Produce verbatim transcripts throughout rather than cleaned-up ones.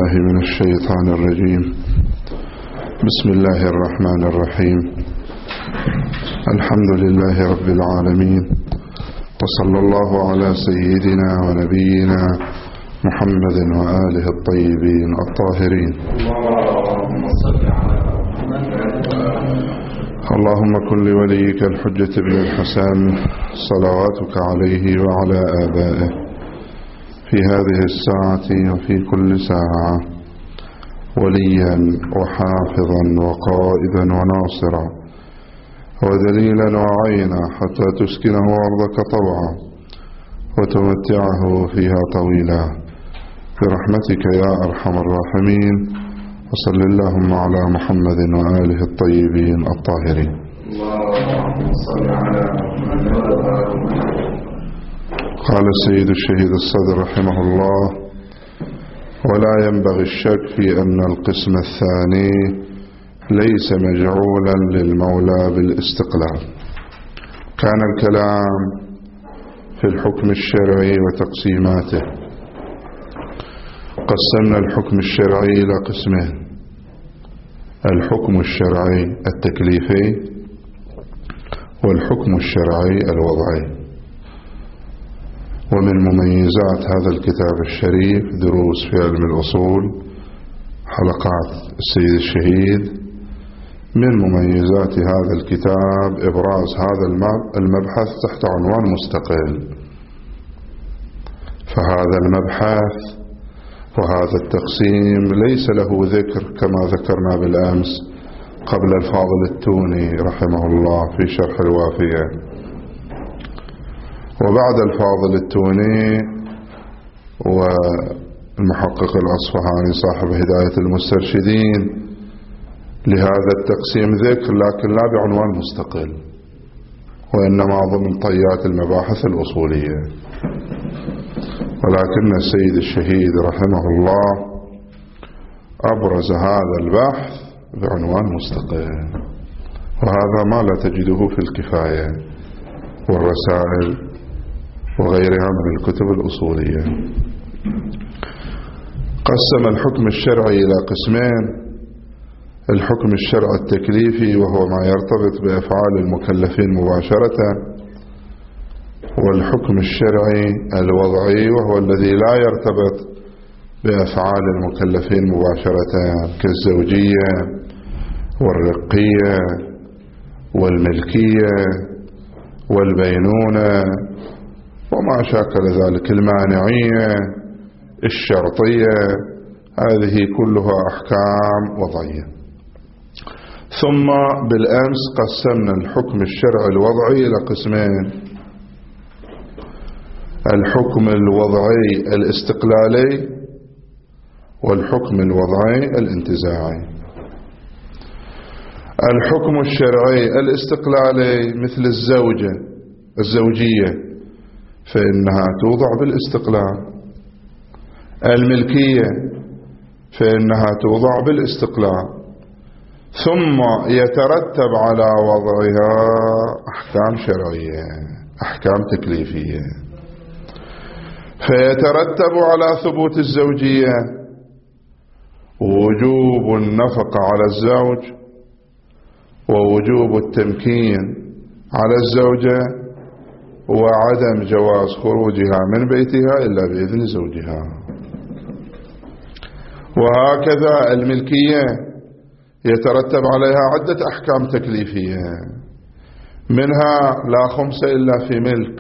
بالله من الشيطان الرجيم. بسم الله الرحمن الرحيم. الحمد لله رب العالمين، وصلى الله على سيدنا ونبينا محمد وآله الطيبين الطاهرين. اللهم كن لوليك الحجة بن الحسن صلواتك عليه وعلى آبائه في هذه الساعة وفي كل ساعة وليا وحافظا وقائدا وناصرا ودليلا وعينا حتى تسكنه أرضك طوعا وتمتعه فيها طويلا برحمتك يا أرحم الراحمين. وصل اللهم على محمد وآله الطيبين الطاهرين. اللهم صل على محمد. قال السيد الشهيد الصدر رحمه الله: ولا ينبغي الشك في أن القسم الثاني ليس مجعولا للمولى بالاستقلال. كان الكلام في الحكم الشرعي وتقسيماته. قسمنا الحكم الشرعي إلى قسمين: الحكم الشرعي التكليفي والحكم الشرعي الوضعي. ومن مميزات هذا الكتاب الشريف دروس في علم الأصول، حلقات السيد الشهيد، من مميزات هذا الكتاب إبراز هذا المبحث تحت عنوان مستقل. فهذا المبحث وهذا التقسيم ليس له ذكر كما ذكرنا بالأمس قبل الفاضل التوني رحمه الله في شرح الوافية، وبعد الفاضل التوني والمحقق الأصفهاني صاحب هداية المسترشدين لهذا التقسيم ذكر، لكن لا بعنوان مستقل، وإنما ضمن طيات المباحث الأصولية. ولكن السيد الشهيد رحمه الله أبرز هذا البحث بعنوان مستقل، وهذا ما لا تجده في الكفاية والرسائل وغيرها من الكتب الأصولية. قسم الحكم الشرعي إلى قسمين: الحكم الشرعي التكليفي وهو ما يرتبط بأفعال المكلفين مباشرة، والحكم الشرعي الوضعي وهو الذي لا يرتبط بأفعال المكلفين مباشرة كالزوجية والرقية والملكية والبينونة وما شاكل ذلك، المانعية، الشرطية، هذه كلها أحكام وضعية. ثم بالأمس قسمنا الحكم الشرعي الوضعي إلى قسمين: الحكم الوضعي الاستقلالي والحكم الوضعي الانتزاعي. الحكم الشرعي الاستقلالي مثل الزوجة الزوجية فإنها توضع بالاستقلال، الملكية فإنها توضع بالاستقلال، ثم يترتب على وضعها أحكام شرعية، أحكام تكليفية. فيترتب على ثبوت الزوجية وجوب النفقة على الزوج ووجوب التمكين على الزوجة وعدم جواز خروجها من بيتها إلا بإذن زوجها. وهكذا الملكية يترتب عليها عدة أحكام تكليفية، منها لا خمس إلا في ملك،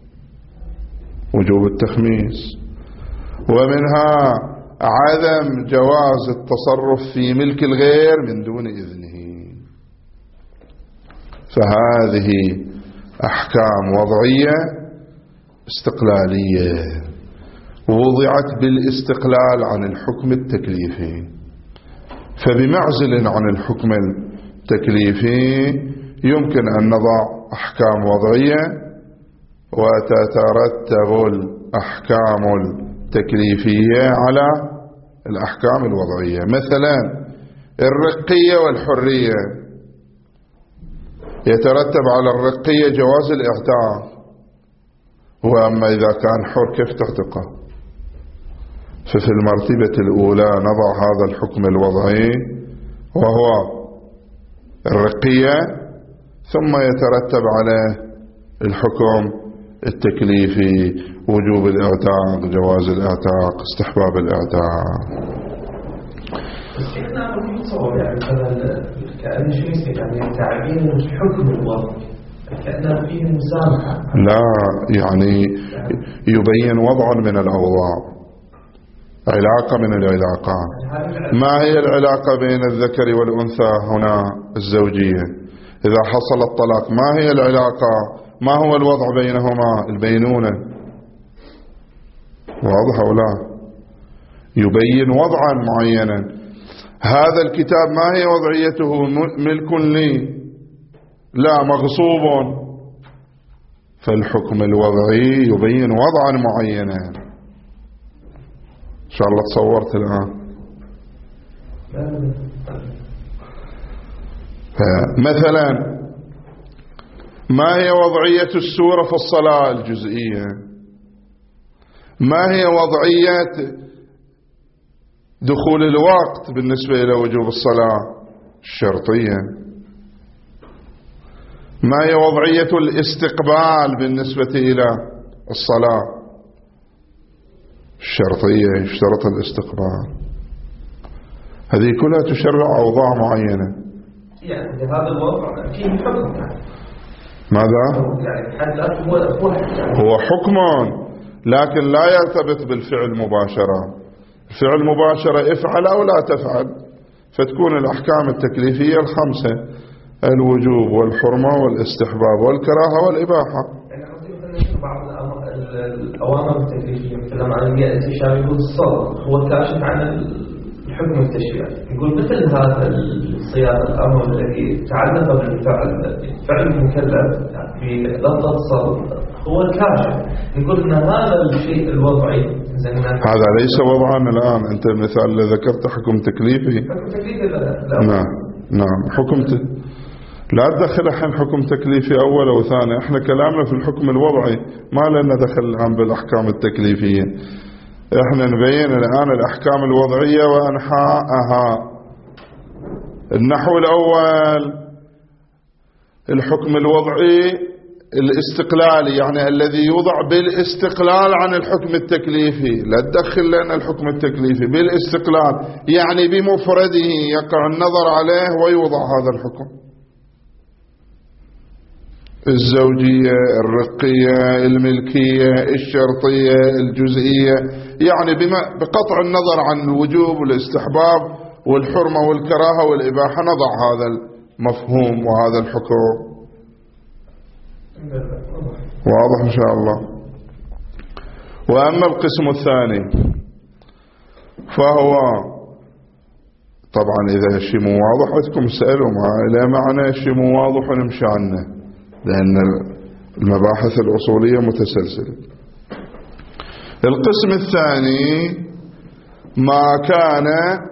وجوب التخميس، ومنها عدم جواز التصرف في ملك الغير من دون إذنه. فهذه أحكام وضعية استقلالية وضعت بالاستقلال عن الحكم التكليفي. فبمعزل عن الحكم التكليفي يمكن أن نضع أحكام وضعية وتترتب الأحكام التكليفية على الأحكام الوضعية. مثلا الرقية والحرية، يترتب على الرقية جواز الإعتاق، وأما إذا كان حر كيف تعتقه؟ ففي المرتبة الأولى نضع هذا الحكم الوضعي وهو الرقية، ثم يترتب عليه الحكم التكليفي، وجوب الاعتاق، جواز الاعتاق، استحباب الاعتاق. بس كأنه في تصور يعني كأنه شيء يصير يعني تعبير الحكم الوضعي كأنه فيه مسامحة. لا، يعني يبين وضع من الأوضاع، علاقة من العلاقات. ما هي العلاقة بين الذكر والأنثى هنا الزوجية؟ إذا حصل الطلاق ما هي العلاقة؟ ما هو الوضع بينهما؟ البينونة. واضح أو لا؟ يبين وضعا معينا. هذا الكتاب ما هي وضعيته؟ ملك لي؟ لا، مغصوب. فالحكم الوضعي يبين وضعا معينا. إن شاء الله تصورت الآن. مثلا ما هي وضعية السورة في الصلاة الجزئية؟ ما هي وضعية دخول الوقت بالنسبة إلى وجوب الصلاة الشرطية؟ ما هي وضعية الاستقبال بالنسبة إلى الصلاة الشرطية؟ يشترط الاستقبال. هذه كلها تشرع أوضاع معينة. يعني هذا الوضع فيه حكم. ماذا؟ يعني هو حكم لكن لا يرتبط بالفعل مباشرة. الفعل مباشرة افعل أو لا تفعل، فتكون الأحكام التكليفية الخمسة: الوجوب والحرمة والاستحباب والكراهة والإباحة. يعني مثلا بعض الأوامر التكليفية مثلا عن البيئة التشريعية يقول الصلاة هو كاشف عن الحكم التشريعي، يقول مثل هذا الصيام الأمر الذي تعلق بالفعل فعل المكلف في لفظة الصلاة هو الكاشف، يقول أن هذا الشيء الوضعي هذا ليس وضعا الآن. أنت المثال اللي ذكرت حكم تكليفي. حكم تكليفي لا. نعم نعم حكم ت... لا تدخل الحين حكم تكليفي أول أو ثاني. احنا كلامنا في الحكم الوضعي، ما لنا دخل الآن بالأحكام التكليفية. احنا نبين الآن الأحكام الوضعية وأنحاءها. النحو الأول الحكم الوضعي الاستقلالي، يعني الذي يوضع بالاستقلال عن الحكم التكليفي. لا تدخل لنا الحكم التكليفي بالاستقلال، يعني بمفرده يقع النظر عليه ويوضع هذا الحكم. الزوجية، الرقية، الملكية، الشرطية، الجزئية، يعني بقطع النظر عن الوجوب والاستحباب والحرمة والكراهة والإباحة نضع هذا المفهوم وهذا الحكم. واضح إن شاء الله. وأما القسم الثاني فهو طبعا إذا شيء مو واضح عندكم سألوا، ما لا معنى شيء مو واضح ونمشي عنه، لأن المباحث الأصولية متسلسلة. القسم الثاني ما كان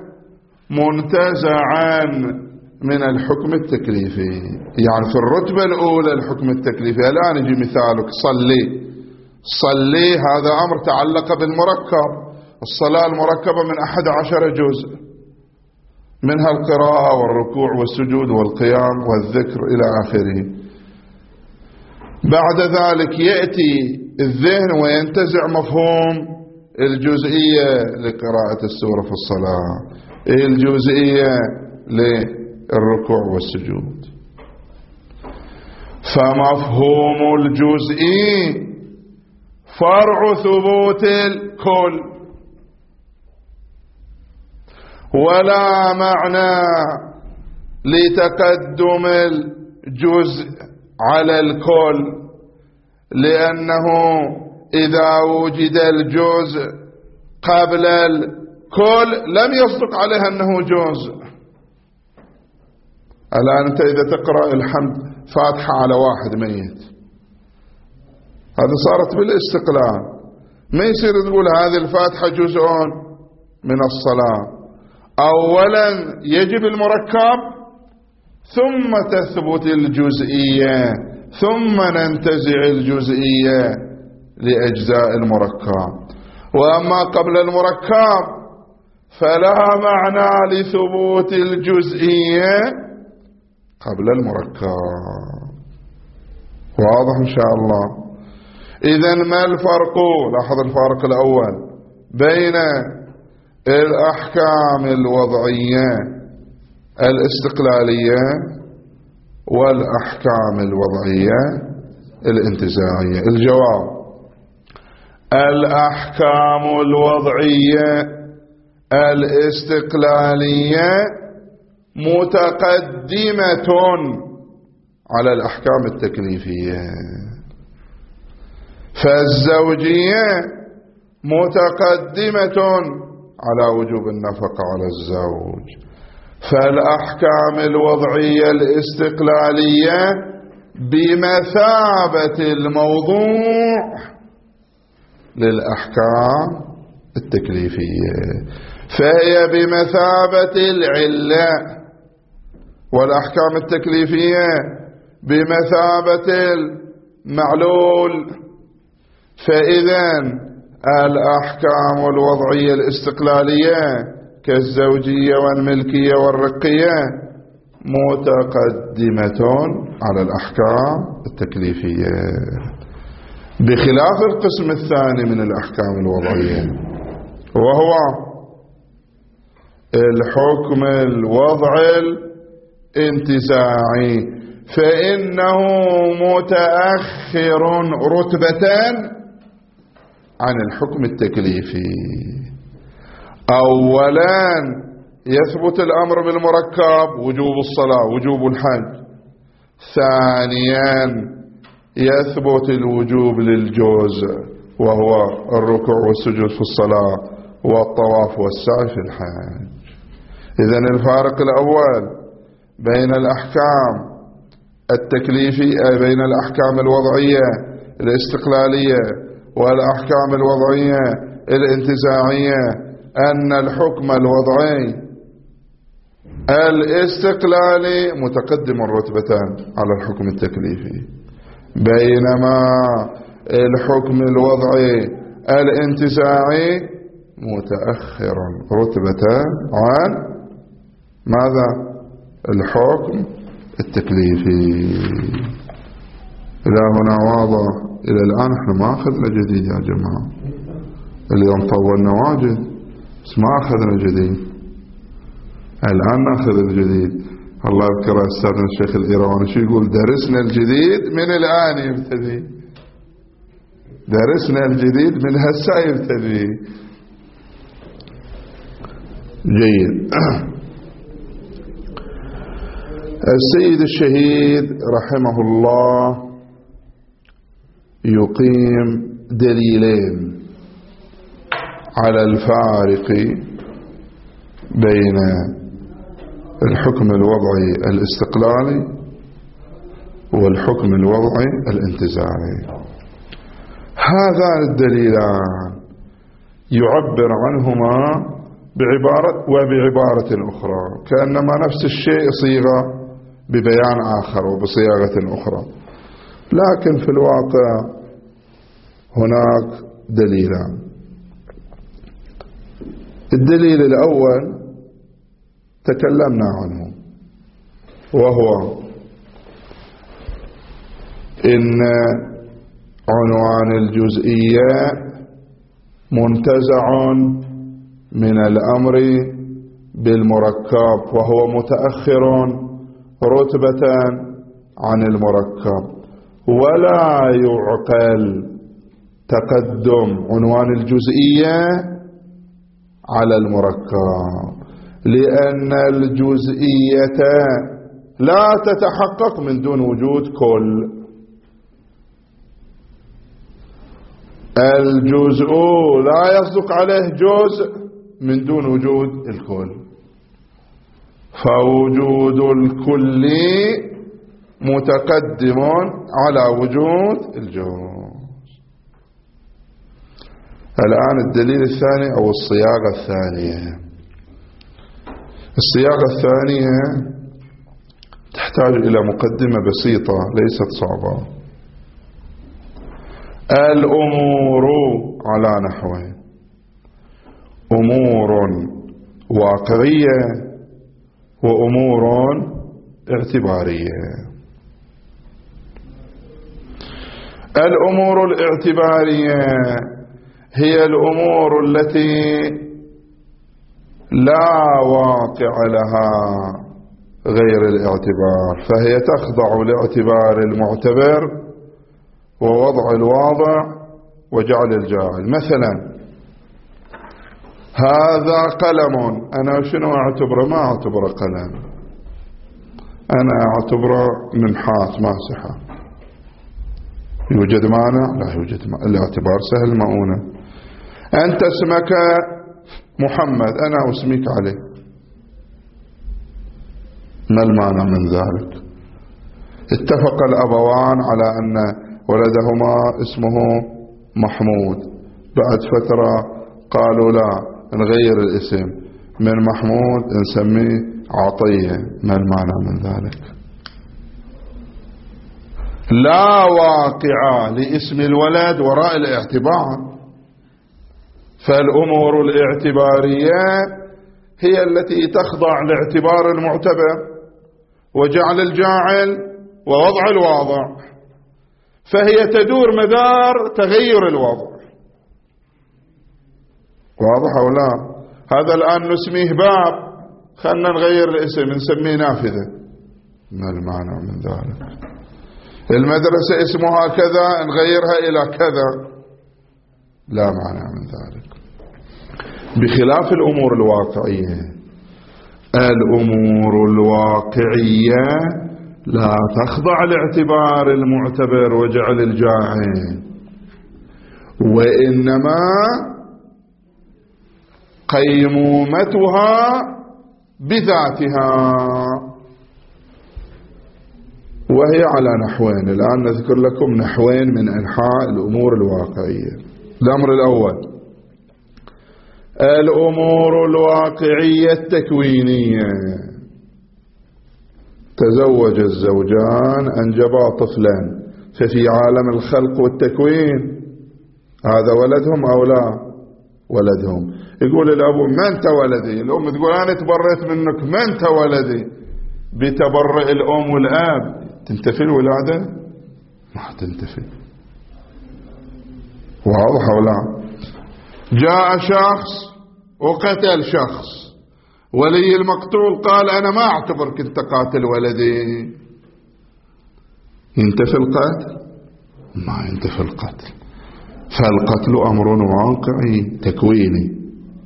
منتزعا من الحكم التكليفي، يعني في الرتبة الأولى الحكم التكليفي. الآن يجي مثالك صلي. صلي هذا أمر تعلق بالمركب. الصلاة المركبة من أحد عشر جزء، منها القراءة والركوع والسجود والقيام والذكر إلى آخره. بعد ذلك يأتي الذهن وينتزع مفهوم الجزئية لقراءة السورة في الصلاة، الجزئية للركوع والسجود. فمفهوم الجزئي فرع ثبوت الكل، ولا معنى لتقدم الجزء على الكل، لأنه إذا وجد الجزء قبل الكل لم يصدق عليه أنه جزء. الآن أنت إذا تقرأ الحمد فاتحة على واحد ميت، هذا صارت بالاستقلال. ما يصير تقول هذه الفاتحة جزء من الصلاة. أولا يجب المركب ثم تثبت الجزئية، ثم ننتزع الجزئية لأجزاء المركب. وأما قبل المركب فلها معنى لثبوت الجزئية قبل المركب. واضح إن شاء الله؟ إذن ما الفرق؟ لاحظ الفارق الأول بين الأحكام الوضعية الاستقلالية والأحكام الوضعية الانتزاعية. الجواب: الأحكام الوضعية الاستقلالية متقدمة على الأحكام التكليفية، فالزوجية متقدمة على وجوب النفقة على الزوج، فالأحكام الوضعية الاستقلالية بمثابة الموضوع للأحكام التكليفية، فهي بمثابة العلة، والأحكام التكليفية بمثابة المعلول. فإذا الأحكام الوضعية الاستقلالية كالزوجية والملكية والرقية متقدمة على الأحكام التكليفية، بخلاف القسم الثاني من الأحكام الوضعية وهو الحكم الوضعي الانتزاعي، فإنه متأخر رتبة عن الحكم التكليفي. أولا يثبت الأمر بالمركب وجوب الصلاة وجوب الحج، ثانيا يثبت الوجوب للجزء وهو الركوع والسجود في الصلاة والطواف والسعي في الحج. إذن الفارق الأول بين الأحكام التكليفية بين الأحكام الوضعية الاستقلالية والأحكام الوضعية الانتزاعية أن الحكم الوضعي الاستقلالي متقدم رتبتان على الحكم التكليفي، بينما الحكم الوضعي الانتزاعي متأخر رتبتان عن ماذا؟ الحكم التكليفي. إلى هنا واضح؟ إلى الآن احنا ما أخذنا جديد يا جماعة، اليوم طولنا واجد بس ما أخذنا جديد، الآن نأخذ الجديد. الله يذكر أستاذنا الشيخ الإيرواني شو يقول؟ درسنا الجديد من الآن يبتدي، درسنا الجديد من هسه يبتدي. جيد. السيد الشهيد رحمه الله يقيم دليلين على الفارق بين الحكم الوضعي الاستقلالي والحكم الوضعي الانتزاعي. هذان الدليلان يعبر عنهما بعبارة وبعبارة أخرى، كأنما نفس الشيء صيغة ببيان آخر وبصياغة أخرى، لكن في الواقع هناك دليلان. الدليل الأول تكلمنا عنه، وهو إن عنوان الجزئية منتزع من الأمر بالمركب، وهو متأخر رتبة عن المركب، ولا يعقل تقدم عنوان الجزئية على المركب، لأن الجزئية لا تتحقق من دون وجود كل. الجزء لا يصدق عليه جزء من دون وجود الكل، فوجود الكل متقدم على وجود الجزء. الآن الدليل الثاني أو الصياغة الثانية. الصياغة الثانية تحتاج إلى مقدمة بسيطة ليست صعبة. الأمور على نحوين. أمور واقعية وأمور اعتبارية. الأمور الاعتبارية هي الأمور التي لا واقع لها غير الاعتبار، فهي تخضع لاعتبار المعتبر ووضع الواضع وجعل الجاعل. مثلا هذا قلم، أنا شنو أعتبره؟ ما أعتبره قلم، أنا أعتبره منحات ماسحة. يوجد مانع؟ لا يوجد مانع، الاعتبار سهل مؤونة. أنت اسمك محمد، أنا أسميك علي، ما المانع من ذلك؟ اتفق الأبوان على أن ولدهما اسمه محمود، بعد فترة قالوا لا نغير الاسم من محمود نسميه عطية، ما المعنى من ذلك؟ لا واقع لاسم الولد وراء الاعتبار. فالأمور الاعتبارية هي التي تخضع لاعتبار المعتبر وجعل الجاعل ووضع الواضع، فهي تدور مدار تغير الوضع. واضح أو لا؟ هذا الآن نسميه باب، خلنا نغير الاسم نسميه نافذة، ما المعنى من ذلك؟ المدرسة اسمها كذا نغيرها إلى كذا، لا معنى من ذلك. بخلاف الأمور الواقعية، الأمور الواقعية لا تخضع لاعتبار المعتبر وجعل الجاعل، وإنما قيمومتها بذاتها، وهي على نحوين. الآن نذكر لكم نحوين من أنحاء الأمور الواقعية. الأمر الأول الأمور الواقعية التكوينية. تزوج الزوجان أنجبا طفلا، ففي عالم الخلق والتكوين هذا ولدهم أو لا؟ ولدهم. يقول الأبو ما أنت ولدي، الأم تقول أنا تبرئت منك ما أنت ولدي. بتبرئ الأم والأب تنتفي الولادة؟ ما تنتفي. واضح ولا؟ جاء شخص وقتل شخص، ولي المقتول قال أنا ما أعتبرك أنت قاتل ولدي، ينتفي القتل؟ ما ينتفي القتل. فالقتل أمر واقعي تكويني،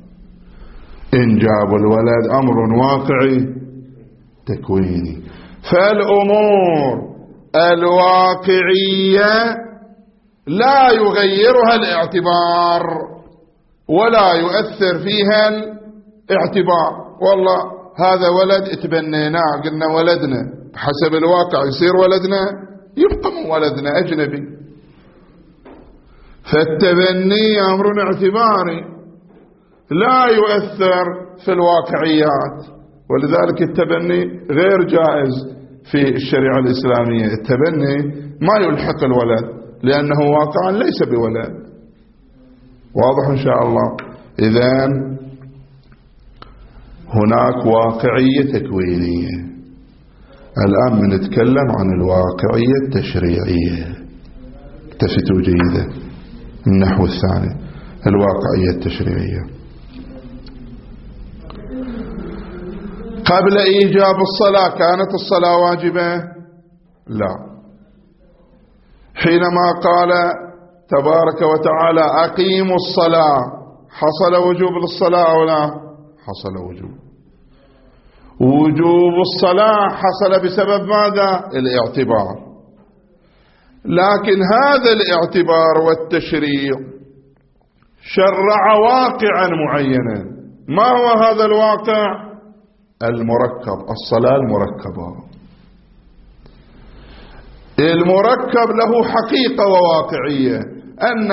إنجاب الولد أمر واقعي تكويني. فالأمور الواقعية لا يغيرها الاعتبار ولا يؤثر فيها الاعتبار. والله هذا ولد اتبنيناه، قلنا ولدنا، حسب الواقع يصير ولدنا؟ يبقى من ولدنا أجنبي. فالتبني أمر اعتباري لا يؤثر في الواقعيات، ولذلك التبني غير جائز في الشريعة الإسلامية. التبني ما يلحق الولد لأنه واقعا ليس بولد. واضح إن شاء الله؟ إذن هناك واقعية تكوينية. الآن بنتكلم عن الواقعية التشريعية. التفتوا جيدا النحو الثاني، الواقعية التشريعية. قبل إيجاب الصلاة كانت الصلاة واجبة؟ لا. حينما قال تبارك وتعالى أقيموا الصلاة حصل وجوب للصلاة أو لا؟ حصل وجوب. وجوب الصلاة حصل بسبب ماذا؟ الاعتبار. لكن هذا الاعتبار والتشريع شرع واقعا معينا. ما هو هذا الواقع؟ المركب، الصلاة المركبة. المركب له حقيقة وواقعية، أن